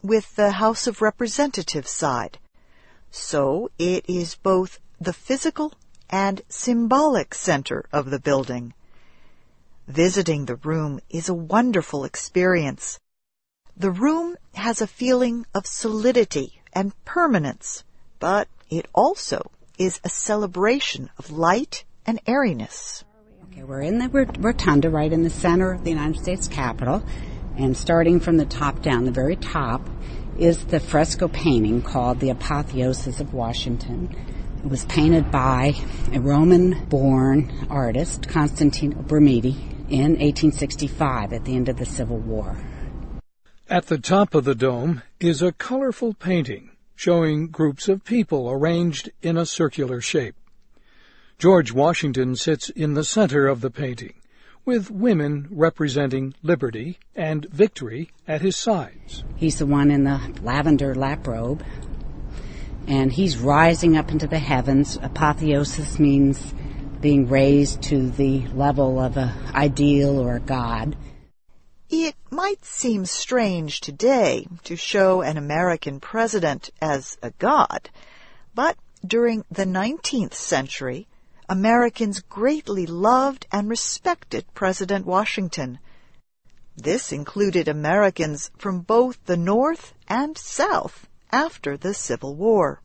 with the House of Representatives side. So it is both the physical and symbolic center of the building. Visiting the room is a wonderful experience. The room has a feeling of solidity and permanence, but it also is a celebration of light and airiness. Okay, we're in the rotunda right in the center of the United States Capitol, and starting from the top down, the very top, is the fresco painting called The Apotheosis of Washington. It was painted by a Roman-born artist, Constantino Brumidi, in 1865 at the end of the Civil War. At the top of the dome is a colorful painting showing groups of people arranged in a circular shape. George Washington sits in the center of the painting, with women representing liberty and victory at his sides. He's the one in the lavender lap robe, and he's rising up into the heavens. Apotheosis means being raised to the level of an ideal or a god. It might seem strange today to show an American president as a god, but during the 19th century, Americans greatly loved and respected President Washington. This included Americans from both the North and South after the Civil War.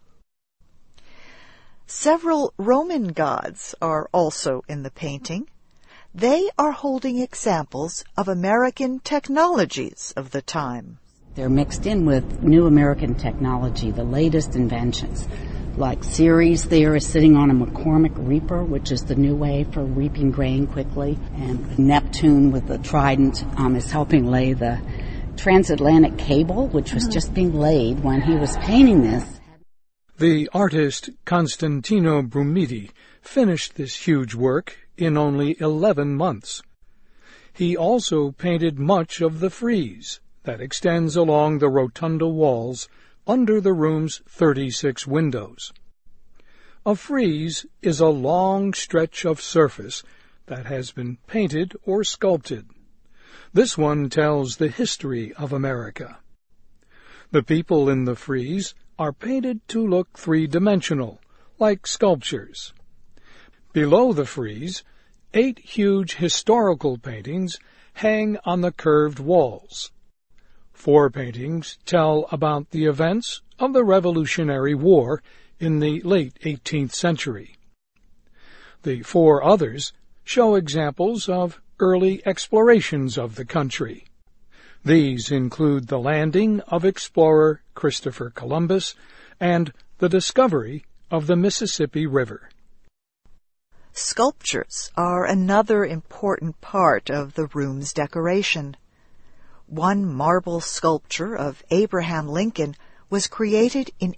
Several Roman gods are also in the painting. They are holding examples of American technologies of the time. They're mixed in with new American technology, the latest inventions. Like Ceres there is sitting on a McCormick reaper, which is the new way for reaping grain quickly. And Neptune with the trident is helping lay the transatlantic cable, which was just being laid when he was painting this. The artist Constantino Brumidi finished this huge work in only 11 months. He also painted much of the frieze that extends along the rotunda walls under the room's 36 windows. A frieze is a long stretch of surface that has been painted or sculpted. This one tells the history of America. The people in the frieze are painted to look three-dimensional, like sculptures. Below the frieze, 8 huge historical paintings hang on the curved walls. 4 paintings tell about the events of the Revolutionary War in the late 18th century. The 4 others show examples of early explorations of the country. These include the landing of explorer Christopher Columbus and the discovery of the Mississippi River. Sculptures are another important part of the room's decoration. One marble sculpture of Abraham Lincoln was created in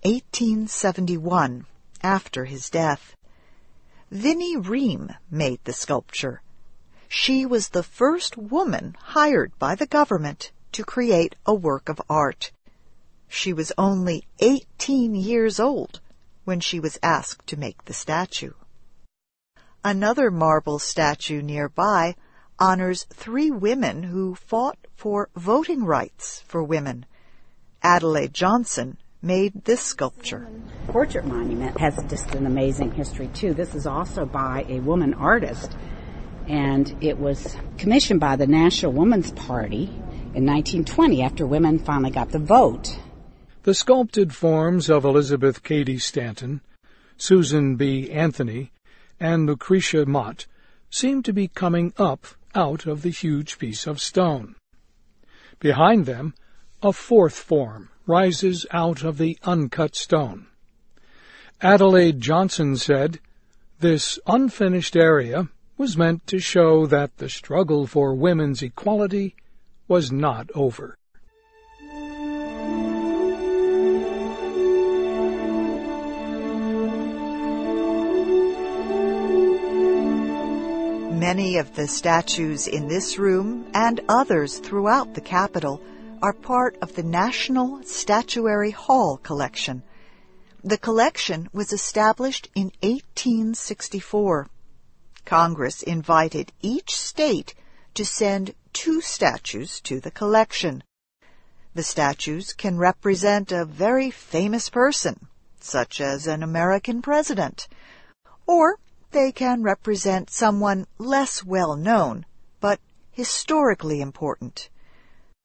1871, after his death. Vinnie Ream made the sculpture. She was the first woman hired by the government to create a work of art. She was only 18 years old when she was asked to make the statue. Another marble statue nearby honors 3 women who fought for voting rights for women. Adelaide Johnson made this sculpture. Portrait monument has just an amazing history, too. This is also by a woman artist, and it was commissioned by the National Woman's Party in 1920 after women finally got the vote. The sculpted forms of Elizabeth Cady Stanton, Susan B. Anthony, and Lucretia Mott seem to be coming up out of the huge piece of stone. Behind them, a 4th form rises out of the uncut stone. Adelaide Johnson said, "This unfinished area was meant to show that the struggle for women's equality was not over." Many of the statues in this room and others throughout the Capitol are part of the National Statuary Hall collection. The collection was established in 1864. Congress invited each state to send 2 statues to the collection. The statues can represent a very famous person, such as an American president, or they can represent someone less well known, but historically important,